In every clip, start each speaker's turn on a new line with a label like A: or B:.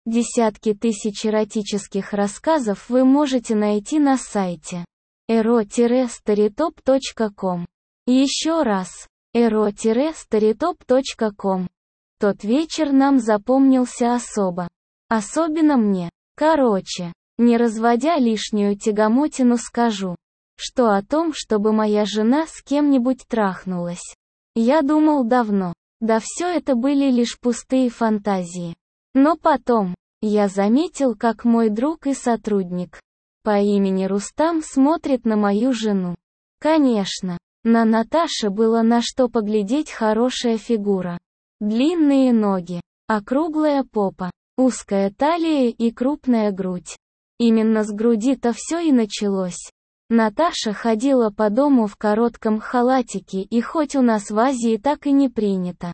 A: Десятки тысяч эротических рассказов вы можете найти на сайте ero-storytop.com. Еще раз, ero-storytop.com. Тот вечер нам запомнился особо. Особенно мне. Короче, не разводя лишнюю тягомотину, скажу, что о том, чтобы моя жена с кем-нибудь трахнулась, я думал давно. Да все это были лишь пустые фантазии. Но потом, я заметил, как мой друг и сотрудник по имени Рустам смотрит на мою жену. Конечно, на Наташе было на что поглядеть: хорошая фигура, длинные ноги, округлая попа, узкая талия и крупная грудь. Именно с груди-то все и началось. Наташа ходила по дому в коротком халатике, и хоть у нас в Азии так и не принято,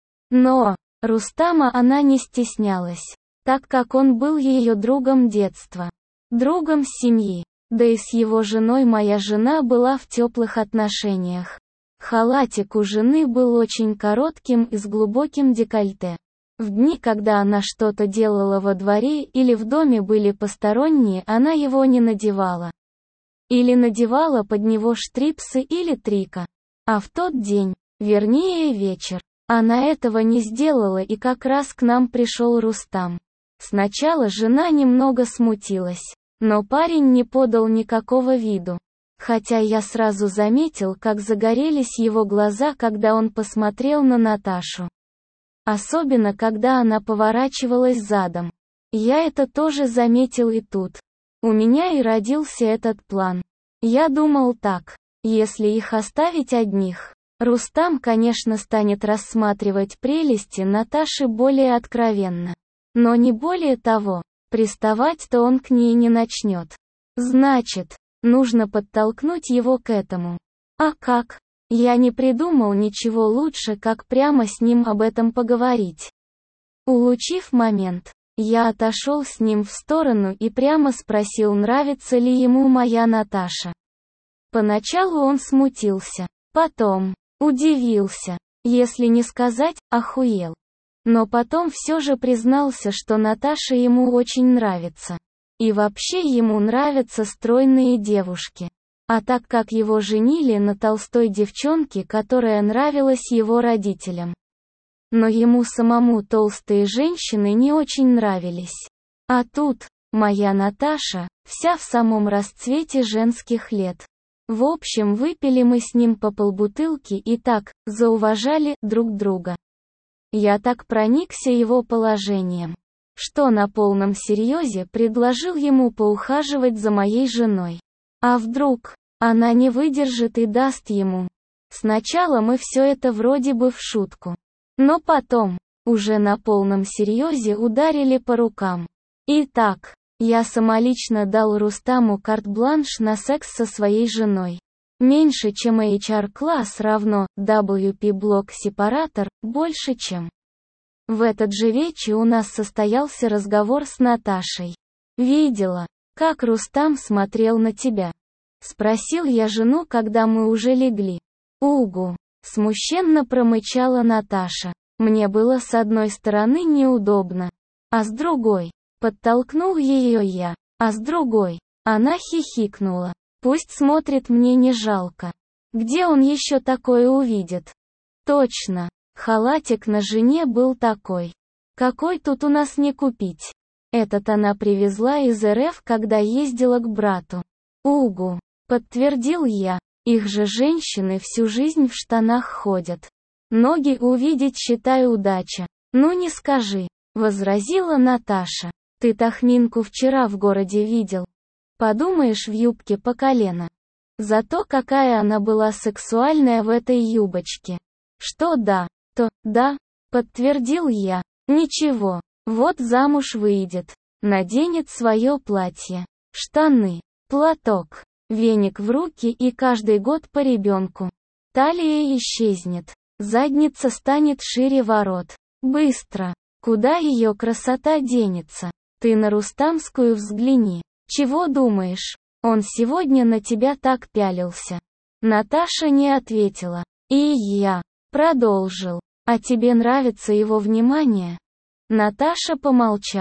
A: но Рустама она не стеснялась, так как он был ее другом детства, другом семьи, да и с его женой моя жена была в теплых отношениях. Халатик у жены был очень коротким и с глубоким декольте. В дни, когда она что-то делала во дворе или в доме были посторонние, она его не надевала. Или надевала под него штрипсы или трика. А в тот день, вернее вечер, она этого не сделала, и как раз к нам пришел Рустам. Сначала жена немного смутилась, но парень не подал никакого виду. Хотя я сразу заметил, как загорелись его глаза, когда он посмотрел на Наташу. Особенно, когда она поворачивалась задом. Я это тоже заметил, и тут у меня и родился этот план. Я думал так: если их оставить одних, Рустам, конечно, станет рассматривать прелести Наташи более откровенно. Но не более того, приставать-то он к ней не начнет. Значит, нужно подтолкнуть его к этому. А как? Я не придумал ничего лучше, как прямо с ним об этом поговорить. Улучив момент, я отошел с ним в сторону и прямо спросил, нравится ли ему моя Наташа. Поначалу он смутился, потом удивился, если не сказать, охуел. Но потом все же признался, что Наташа ему очень нравится. И вообще ему нравятся стройные девушки. А так как его женили на толстой девчонке, которая нравилась его родителям, но ему самому толстые женщины не очень нравились. А тут моя Наташа, вся в самом расцвете женских лет. В общем, выпили мы с ним по полбутылки и так зауважали друг друга. Я так проникся его положением, что на полном серьезе предложил ему поухаживать за моей женой. А вдруг она не выдержит и даст ему? Сначала мы все это вроде бы в шутку, но потом, уже на полном серьезе, ударили по рукам. Итак, я самолично дал Рустаму карт-бланш на секс со своей женой. Меньше, чем HR-класс равно WP-блок-сепаратор, больше, чем. В этот же вечер у нас состоялся разговор с Наташей. «Видела, как Рустам смотрел на тебя?» Спросил я жену, когда мы уже легли. «Угу», смущенно промычала Наташа. Мне было с одной стороны неудобно, а с другой, подтолкнул ее я, а с другой, она хихикнула. Пусть смотрит, мне не жалко. Где он еще такое увидит? Точно, халатик на жене был такой. Какой тут у нас не купить? Этот она привезла из РФ, когда ездила к брату. Угу, подтвердил я. Их же женщины всю жизнь в штанах ходят. Ноги увидеть, считай, удача. Ну не скажи, возразила Наташа. Ты Тахминку вчера в городе видел? Подумаешь, в юбке по колено. Зато какая она была сексуальная в этой юбочке. Что да, то да, подтвердил я. Ничего, вот замуж выйдет, наденет свое платье, штаны, платок, веник в руки и каждый год по ребенку. Талия исчезнет, задница станет шире ворот. Быстро. Куда ее красота денется? Ты на Рустамскую взгляни. Чего думаешь? Он сегодня на тебя так пялился. Наташа не ответила. И я продолжил. А тебе нравится его внимание? Наташа помолчала.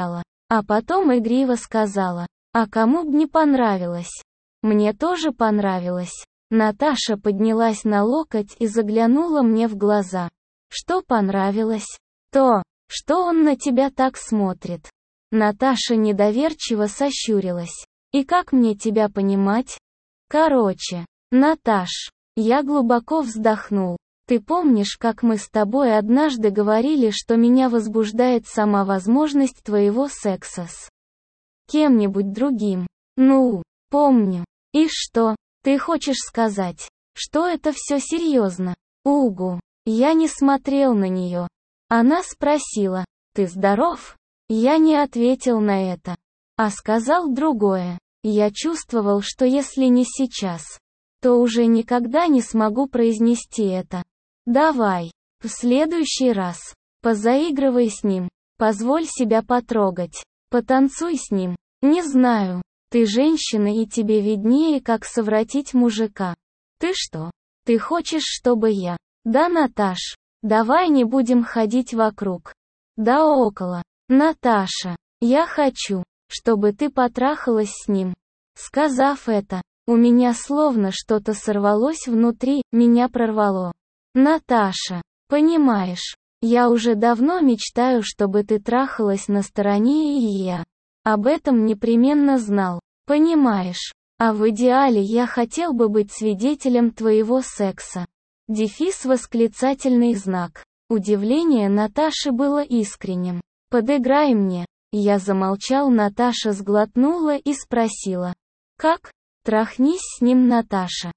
A: А потом игриво сказала: «А кому б не понравилось?» Мне тоже понравилось. Наташа поднялась на локоть и заглянула мне в глаза. Что понравилось? То, что он на тебя так смотрит. Наташа недоверчиво сощурилась. И как мне тебя понимать? Короче, Наташ, я глубоко вздохнул. Ты помнишь, как мы с тобой однажды говорили, что меня возбуждает сама возможность твоего секса с кем-нибудь другим? Ну, помню. И что? Ты хочешь сказать, что это все серьезно? Угу. Я не смотрел на нее. Она спросила: «Ты здоров?» Я не ответил на это, а сказал другое. Я чувствовал, что если не сейчас, то уже никогда не смогу произнести это. Давай, в следующий раз, позаигрывай с ним, позволь себя потрогать, потанцуй с ним. Не знаю, ты женщина и тебе виднее, как совратить мужика. Ты что? Ты хочешь, чтобы я? Да, Наташ, давай не будем ходить вокруг. Да около. Наташа, я хочу, чтобы ты потрахалась с ним. Сказав это, у меня словно что-то сорвалось внутри, меня прорвало. Наташа, понимаешь, я уже давно мечтаю, чтобы ты трахалась на стороне, и я об этом непременно знал. Понимаешь, а в идеале я хотел бы быть свидетелем твоего секса. Дефис восклицательный знак. Удивление Наташи было искренним. Подыграй мне. Я замолчал, Наташа сглотнула и спросила: «Как?» «Трахнись с ним, Наташа».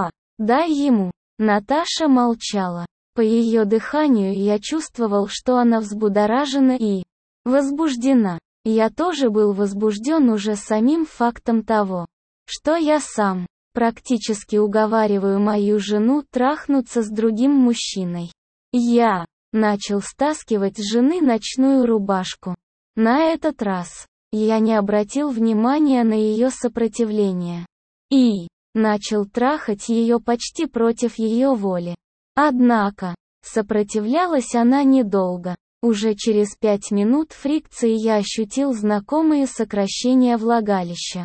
A: Дай ему». Наташа молчала. По ее дыханию я чувствовал, что она взбудоражена и возбуждена. Я тоже был возбужден уже самим фактом того, что я сам практически уговариваю мою жену трахнуться с другим мужчиной. Я начал стаскивать с жены ночную рубашку. На этот раз я не обратил внимания на ее сопротивление и начал трахать ее почти против ее воли. Однако, сопротивлялась она недолго. Уже через 5 минут фрикции я ощутил знакомые сокращения влагалища.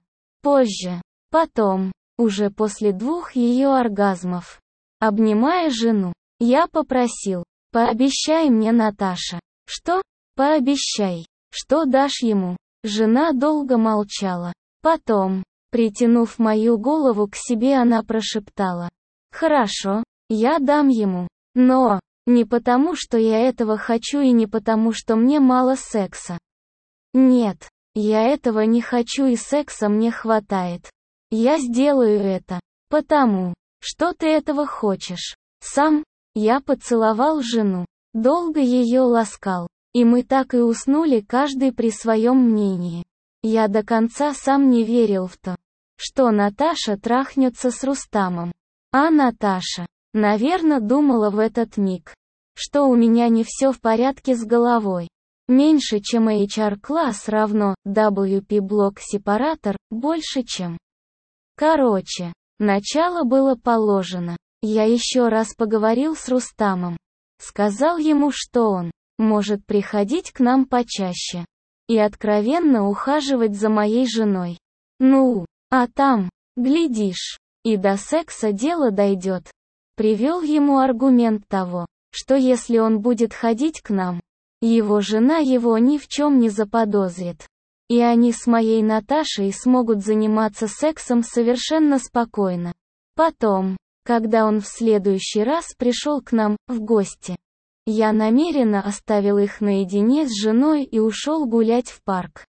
A: Потом, уже после 2 ее оргазмов, обнимая жену, я попросил: «Пообещай мне, Наташа». «Что?» «Пообещай, что дашь ему». Жена долго молчала. Потом, притянув мою голову к себе, она прошептала: «Хорошо, я дам ему. Но не потому, что я этого хочу, и не потому, что мне мало секса. Нет, я этого не хочу, и секса мне хватает. Я сделаю это, потому что ты этого хочешь. Сам». Я поцеловал жену, долго ее ласкал, и мы так и уснули, каждый при своем мнении. Я до конца сам не верил в то, что Наташа трахнется с Рустамом. А Наташа, наверное, думала в этот миг, что у меня не все в порядке с головой. Меньше, чем HR-класс, равно WP-блок-сепаратор, больше, чем. Короче, начало было положено. Я еще раз поговорил с Рустамом. Сказал ему, что он может приходить к нам почаще и откровенно ухаживать за моей женой. Ну, а там, глядишь, и до секса дело дойдет. Привел ему аргумент того, что если он будет ходить к нам, его жена его ни в чем не заподозрит. И они с моей Наташей смогут заниматься сексом совершенно спокойно. Потом, когда он в следующий раз пришел к нам в гости, я намеренно оставил их наедине с женой и ушел гулять в парк.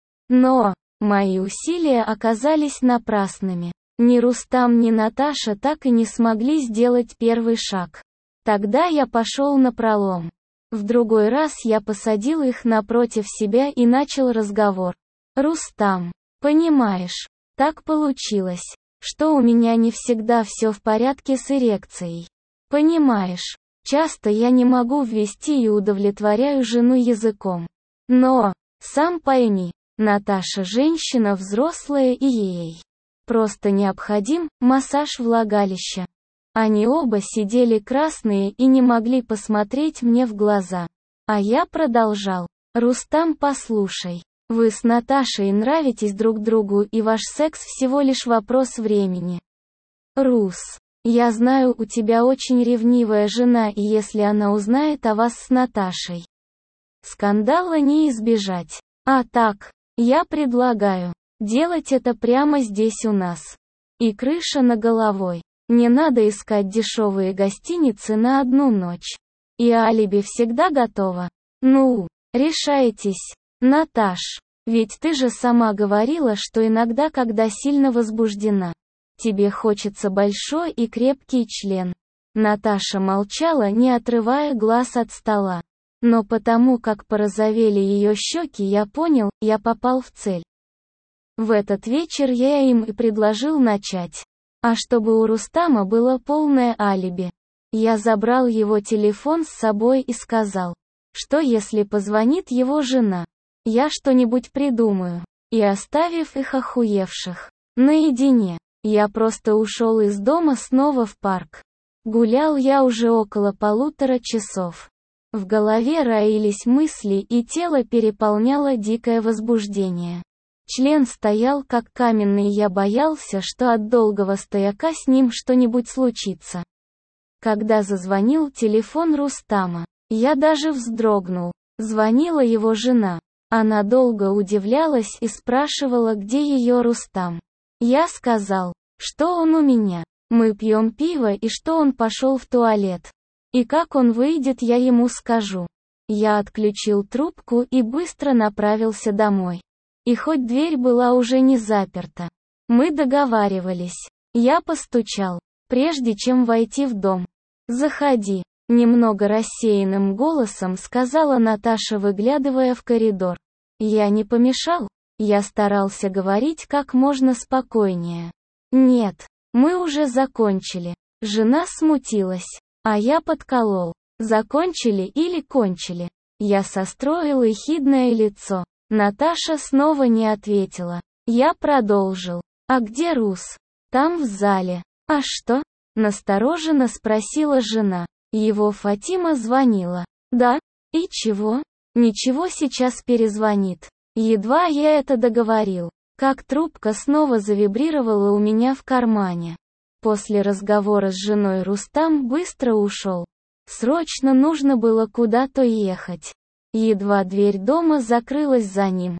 A: Но мои усилия оказались напрасными. Ни Рустам, ни Наташа так и не смогли сделать первый шаг. Тогда я пошел напролом. В другой раз я посадил их напротив себя и начал разговор. «Рустам, понимаешь, так получилось, что у меня не всегда все в порядке с эрекцией. Понимаешь, часто я не могу ввести и удовлетворяю жену языком. Но, сам пойми, Наташа женщина взрослая, и ей просто необходим массаж влагалища». Они оба сидели красные и не могли посмотреть мне в глаза. А я продолжал: «Рустам, послушай, Вы с Наташей нравитесь друг другу, и ваш секс всего лишь вопрос времени. Рус. Я знаю, у тебя очень ревнивая жена, и если она узнает о вас с Наташей, скандала не избежать. А так, я предлагаю делать это прямо здесь у нас. И крыша над головой. Не надо искать дешевые гостиницы на одну ночь. И алиби всегда готово. Ну, решайтесь, Наташ. Ведь ты же сама говорила, что иногда, когда сильно возбуждена, тебе хочется большой и крепкий член. Наташа молчала, не отрывая глаз от стола. Но потому как порозовели ее щеки, я понял, я попал в цель. В этот вечер я им и предложил начать. А чтобы у Рустама было полное алиби, я забрал его телефон с собой и сказал, что если позвонит его жена, я что-нибудь придумаю. И оставив их охуевших наедине, я просто ушел из дома снова в парк. Гулял я уже около 1,5 часов. В голове роились мысли, и тело переполняло дикое возбуждение. Член стоял как каменный, я боялся, что от долгого стояка с ним что-нибудь случится. Когда зазвонил телефон Рустама, я даже вздрогнул. Звонила его жена. Она долго удивлялась и спрашивала, где ее Рустам. Я сказал, что он у меня. Мы пьем пиво и что он пошел в туалет. И как он выйдет, я ему скажу. Я отключил трубку и быстро направился домой. И хоть дверь была уже не заперта, мы договаривались. Я постучал, прежде чем войти в дом. «Заходи», — немного рассеянным голосом сказала Наташа, выглядывая в коридор. Я не помешал? Я старался говорить как можно спокойнее. «Нет, мы уже закончили». Жена смутилась, а я подколол. «Закончили или кончили?» Я состроил ехидное лицо. Наташа снова не ответила. Я продолжил. «А где Рус?» «Там в зале». «А что?» Настороженно спросила жена. Его Фатима звонила. «Да? И чего?» «Ничего, сейчас перезвонит». Едва я это договорил, как трубка снова завибрировала у меня в кармане. После разговора с женой Рустам быстро ушел. Срочно нужно было куда-то ехать. Едва дверь дома закрылась за ним,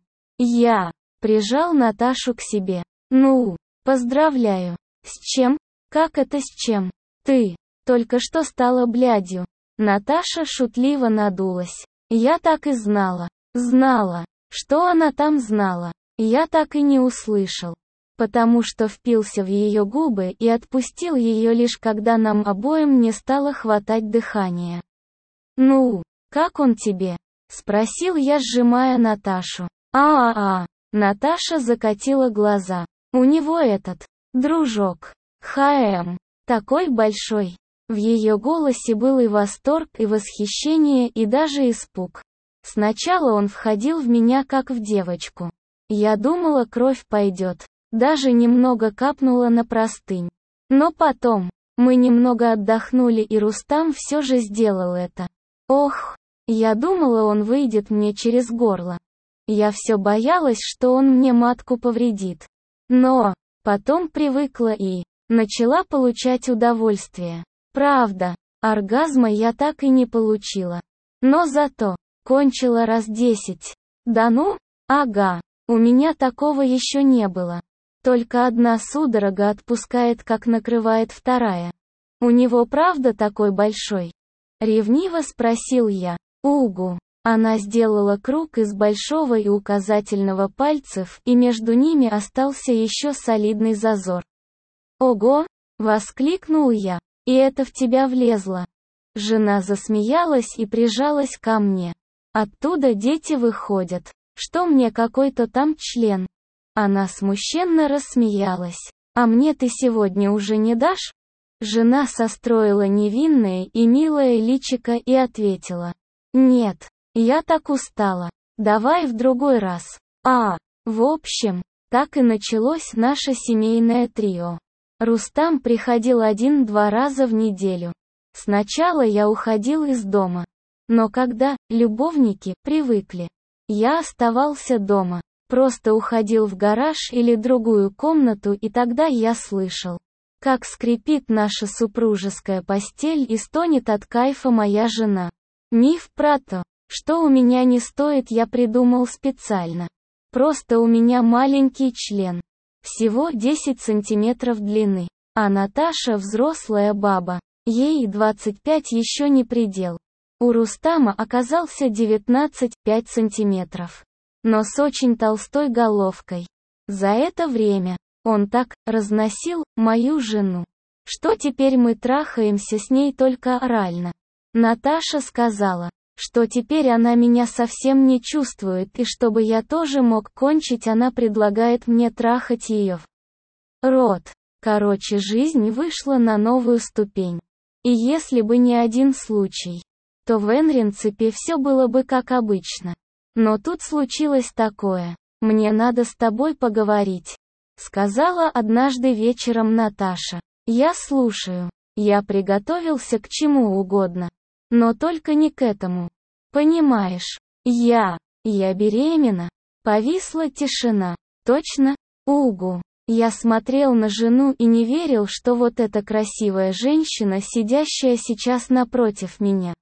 A: я прижал Наташу к себе. «Ну, поздравляю». «С чем?» «Как это с чем?» «Ты только что стала блядью». Наташа шутливо надулась. Я так и знала. Знала. Что она там знала? Я так и не услышал. Потому что впился в ее губы и отпустил ее лишь когда нам обоим не стало хватать дыхания. «Ну, как он тебе?» — спросил я, сжимая Наташу. Наташа закатила глаза. «У него этот дружок. ХМ. Такой большой». В ее голосе был и восторг, и восхищение, и даже испуг. Сначала он входил в меня как в девочку. Я думала, кровь пойдет. Даже немного капнула на простынь. Но потом, мы немного отдохнули, и Рустам все же сделал это. Ох, я думала, он выйдет мне через горло. Я все боялась, что он мне матку повредит. Но потом привыкла и начала получать удовольствие. Правда, оргазма я так и не получила. Но зато кончила раз 10. Да ну? Ага, у меня такого еще не было. Только одна судорога отпускает, как накрывает вторая. У него правда такой большой? Ревниво спросил я. Угу. Она сделала круг из большого и указательного пальцев, и между ними остался еще солидный зазор. Ого! Воскликнул я. И это в тебя влезло. Жена засмеялась и прижалась ко мне. Оттуда дети выходят. Что мне какой-то там член? Она смущенно рассмеялась. А мне ты сегодня уже не дашь? Жена состроила невинное и милое личико и ответила. Нет, я так устала. Давай в другой раз. В общем, так и началось наше семейное трио. Рустам приходил 1-2 раза в неделю. Сначала я уходил из дома. Но когда любовники привыкли, Я оставался дома. Просто уходил в гараж или другую комнату, и тогда я слышал, как скрипит наша супружеская постель и стонет от кайфа моя жена. Миф про то, что у меня не стоит, я придумал специально. Просто у меня маленький член. Всего 10 сантиметров длины. А Наташа взрослая баба. Ей 25 еще не предел. У Рустама оказался 19,5 сантиметров. Но с очень толстой головкой. За это время он так разносил мою жену, что теперь мы трахаемся с ней только орально. Наташа сказала, что теперь она меня совсем не чувствует, и чтобы я тоже мог кончить, она предлагает мне трахать ее в рот. Короче, жизнь вышла на новую ступень. И если бы не один случай, то в Энринципе все было бы как обычно. Но тут случилось такое. «Мне надо с тобой поговорить», — сказала однажды вечером Наташа. «Я слушаю». Я приготовился к чему угодно. Но только не к этому. Понимаешь, я беременна. Повисла тишина. Точно? Угу. Я смотрел на жену и не верил, что вот эта красивая женщина, сидящая сейчас напротив меня.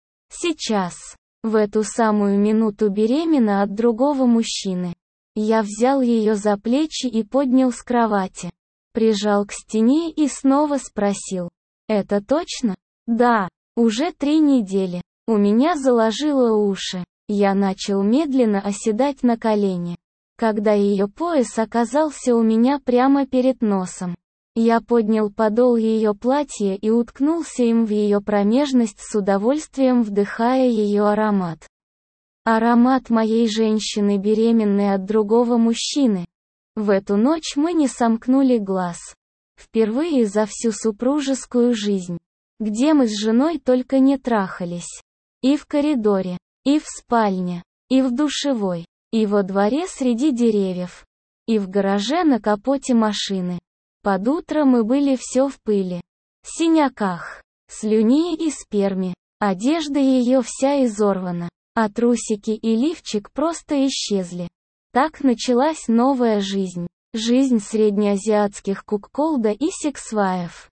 A: Сейчас. В эту самую минуту беременна от другого мужчины. Я взял ее за плечи и поднял с кровати. Прижал к стене и снова спросил. «Это точно?» «Да. Уже 3 недели. У меня заложило уши». Я начал медленно оседать на колени. Когда ее пояс оказался у меня прямо перед носом. Я поднял подол ее платья и уткнулся им в ее промежность, с удовольствием вдыхая ее аромат. Аромат моей женщины, беременной от другого мужчины. В эту ночь мы не сомкнули глаз. Впервые за всю супружескую жизнь. Где мы с женой только не трахались. И в коридоре, и в спальне, и в душевой, и во дворе среди деревьев, и в гараже на капоте машины. Под утро мы были все в пыли, синяках, слюне и сперме. Одежда ее вся изорвана, а трусики и лифчик просто исчезли. Так началась новая жизнь. Жизнь среднеазиатских куколда и сексваев.